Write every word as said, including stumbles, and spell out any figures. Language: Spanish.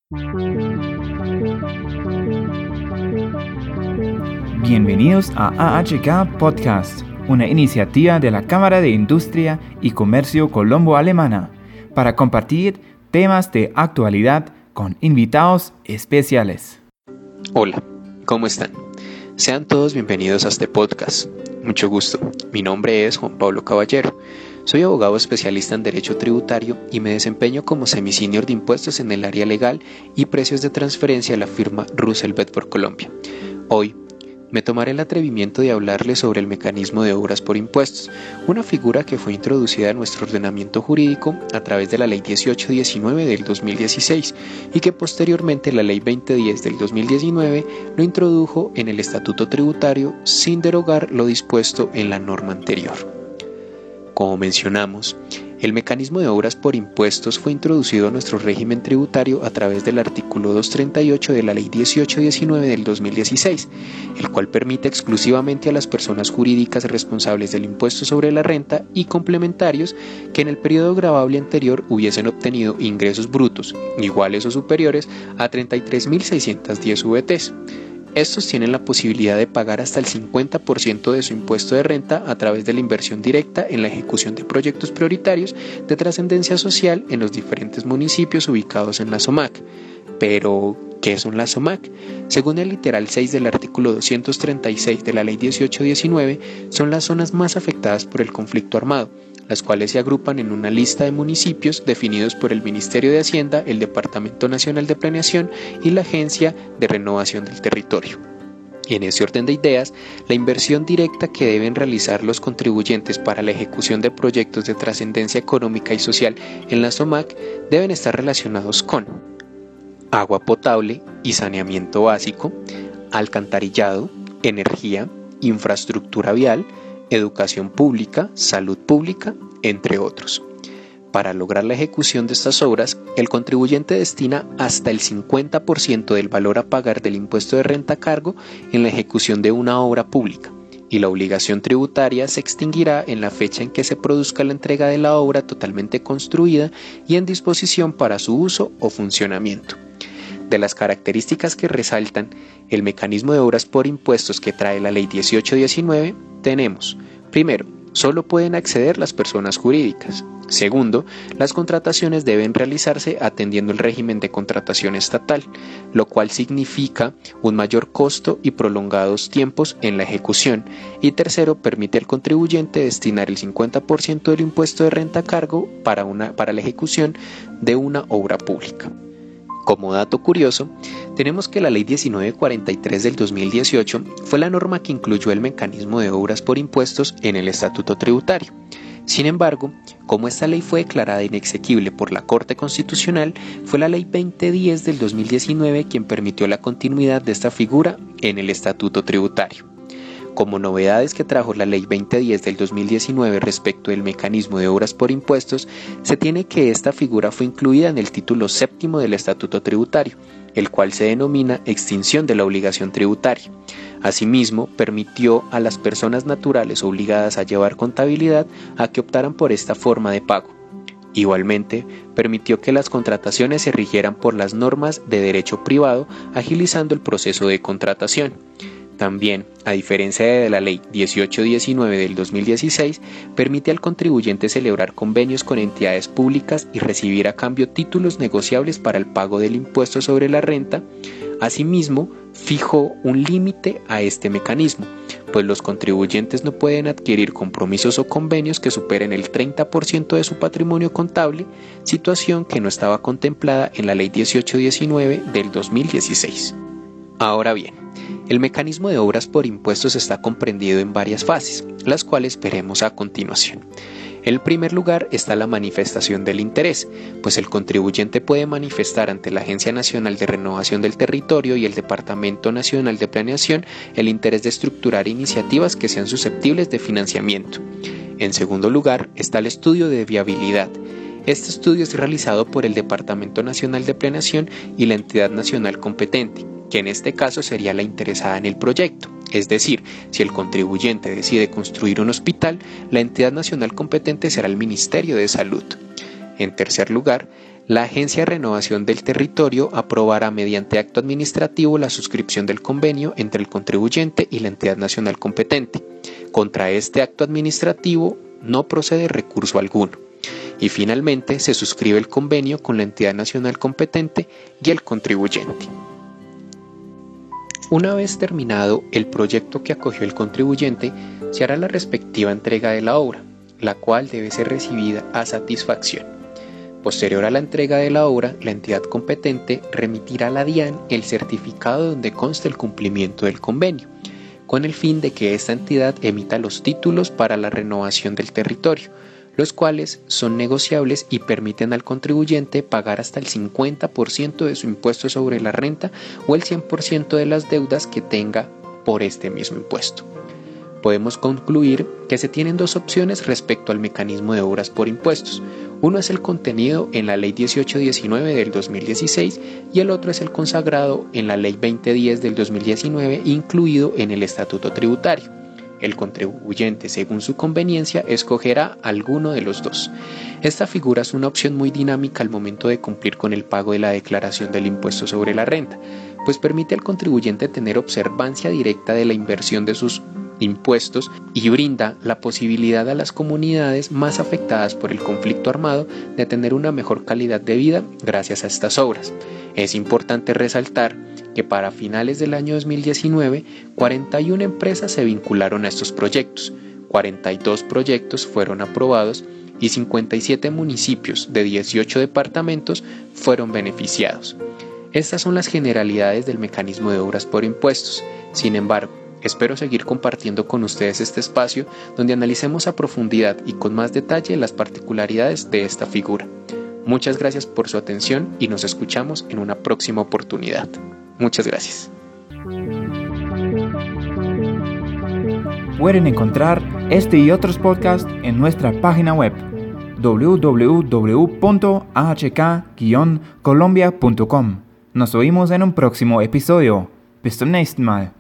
Bienvenidos a A H K Podcast, una iniciativa de la Cámara de Industria y Comercio Colombo-Alemana para compartir temas de actualidad con invitados especiales. Hola, ¿cómo están? Sean todos bienvenidos a este podcast. Mucho gusto. Mi nombre es Juan Pablo Caballero. Soy abogado especialista en Derecho Tributario y me desempeño como semisenior de impuestos en el área legal y precios de transferencia de la firma Russell Bedford Colombia. Hoy me tomaré el atrevimiento de hablarles sobre el mecanismo de obras por impuestos, una figura que fue introducida en nuestro ordenamiento jurídico a través de la Ley dieciocho diecinueve del dos mil dieciséis y que posteriormente la Ley veinte diez del dos mil diecinueve lo introdujo en el Estatuto Tributario sin derogar lo dispuesto en la norma anterior. Como mencionamos, el mecanismo de obras por impuestos fue introducido a nuestro régimen tributario a través del artículo doscientos treinta y ocho de la Ley dieciocho diecinueve del dos mil dieciséis, el cual permite exclusivamente a las personas jurídicas responsables del impuesto sobre la renta y complementarios que en el periodo gravable anterior hubiesen obtenido ingresos brutos iguales o superiores a treinta y tres mil seiscientos diez U V Ts. Estos tienen la posibilidad de pagar hasta el cincuenta por ciento de su impuesto de renta a través de la inversión directa en la ejecución de proyectos prioritarios de trascendencia social en los diferentes municipios ubicados en la SOMAC. Pero, ¿qué son las SOMAC? Según el literal seis del artículo doscientos treinta y seis de la Ley dieciocho diecinueve, son las zonas más afectadas por el conflicto armado, las cuales se agrupan en una lista de municipios definidos por el Ministerio de Hacienda, el Departamento Nacional de Planeación y la Agencia de Renovación del Territorio. Y en ese orden de ideas, la inversión directa que deben realizar los contribuyentes para la ejecución de proyectos de trascendencia económica y social en la SOMAC deben estar relacionados con agua potable y saneamiento básico, alcantarillado, energía, infraestructura vial, educación pública, salud pública, entre otros. Para lograr la ejecución de estas obras, el contribuyente destina hasta el cincuenta por ciento del valor a pagar del impuesto de renta a cargo en la ejecución de una obra pública, y la obligación tributaria se extinguirá en la fecha en que se produzca la entrega de la obra totalmente construida y en disposición para su uso o funcionamiento. De las características que resaltan el mecanismo de obras por impuestos que trae la Ley dieciocho diecinueve, tenemos, primero, solo pueden acceder las personas jurídicas. Segundo, las contrataciones deben realizarse atendiendo el régimen de contratación estatal, lo cual significa un mayor costo y prolongados tiempos en la ejecución. Y tercero, permite al contribuyente destinar el cincuenta por ciento del impuesto de renta a cargo para, una, para la ejecución de una obra pública. Como dato curioso, tenemos que la Ley diecinueve cuarenta y tres del dos mil dieciocho fue la norma que incluyó el mecanismo de obras por impuestos en el Estatuto Tributario. Sin embargo, como esta ley fue declarada inexequible por la Corte Constitucional, fue la Ley veinte diez del dos mil diecinueve quien permitió la continuidad de esta figura en el Estatuto Tributario. Como novedades que trajo la Ley veinte diez del dos mil diecinueve respecto del mecanismo de obras por impuestos, se tiene que esta figura fue incluida en el título séptimo del Estatuto Tributario, el cual se denomina extinción de la obligación tributaria. Asimismo, permitió a las personas naturales obligadas a llevar contabilidad a que optaran por esta forma de pago. Igualmente, permitió que las contrataciones se rigieran por las normas de derecho privado, agilizando el proceso de contratación. También, a diferencia de la Ley dieciocho diecinueve del dos mil dieciséis, permite al contribuyente celebrar convenios con entidades públicas y recibir a cambio títulos negociables para el pago del impuesto sobre la renta. Asimismo, fijó un límite a este mecanismo, pues los contribuyentes no pueden adquirir compromisos o convenios que superen el treinta por ciento de su patrimonio contable, situación que no estaba contemplada en la Ley dieciocho diecinueve del dos mil dieciséis. Ahora bien, el mecanismo de obras por impuestos está comprendido en varias fases, las cuales veremos a continuación. En primer lugar está la manifestación del interés, pues el contribuyente puede manifestar ante la Agencia Nacional de Renovación del Territorio y el Departamento Nacional de Planeación el interés de estructurar iniciativas que sean susceptibles de financiamiento. En segundo lugar está el estudio de viabilidad. Este estudio es realizado por el Departamento Nacional de Planeación y la entidad nacional competente, que en este caso sería la interesada en el proyecto. Es decir, si el contribuyente decide construir un hospital, la entidad nacional competente será el Ministerio de Salud. En tercer lugar, La Agencia de Renovación del Territorio aprobará mediante acto administrativo la suscripción del convenio entre el contribuyente y la entidad nacional competente. Contra este acto administrativo no procede recurso alguno. Y finalmente se suscribe el convenio con la entidad nacional competente y el contribuyente. Una vez terminado el proyecto que acogió el contribuyente, se hará la respectiva entrega de la obra, la cual debe ser recibida a satisfacción. Posterior a la entrega de la obra, la entidad competente remitirá a la DIAN el certificado donde conste el cumplimiento del convenio, con el fin de que esta entidad emita los títulos para la renovación del territorio, los cuales son negociables y permiten al contribuyente pagar hasta el cincuenta por ciento de su impuesto sobre la renta o el cien por ciento de las deudas que tenga por este mismo impuesto. Podemos concluir que se tienen dos opciones respecto al mecanismo de obras por impuestos. Uno es el contenido en la Ley dieciocho diecinueve del dos mil dieciséis y el otro es el consagrado en la Ley veinte diez del dos mil diecinueve, incluido en el Estatuto Tributario. El contribuyente, según su conveniencia, escogerá alguno de los dos. Esta figura es una opción muy dinámica al momento de cumplir con el pago de la declaración del impuesto sobre la renta, pues permite al contribuyente tener observancia directa de la inversión de sus impuestos y brinda la posibilidad a las comunidades más afectadas por el conflicto armado de tener una mejor calidad de vida gracias a estas obras. Es importante resaltar que para finales del año dos mil diecinueve, cuarenta y una empresas se vincularon a estos proyectos, cuarenta y dos proyectos fueron aprobados y cincuenta y siete municipios de dieciocho departamentos fueron beneficiados. Estas son las generalidades del mecanismo de obras por impuestos. Sin embargo, espero seguir compartiendo con ustedes este espacio donde analicemos a profundidad y con más detalle las particularidades de esta figura. Muchas gracias por su atención y nos escuchamos en una próxima oportunidad. Muchas gracias. Pueden encontrar este y otros podcasts en nuestra página web doble u doble u doble u punto a h k guion colombia punto com. Nos oímos en un próximo episodio. Bis zum nächsten Mal.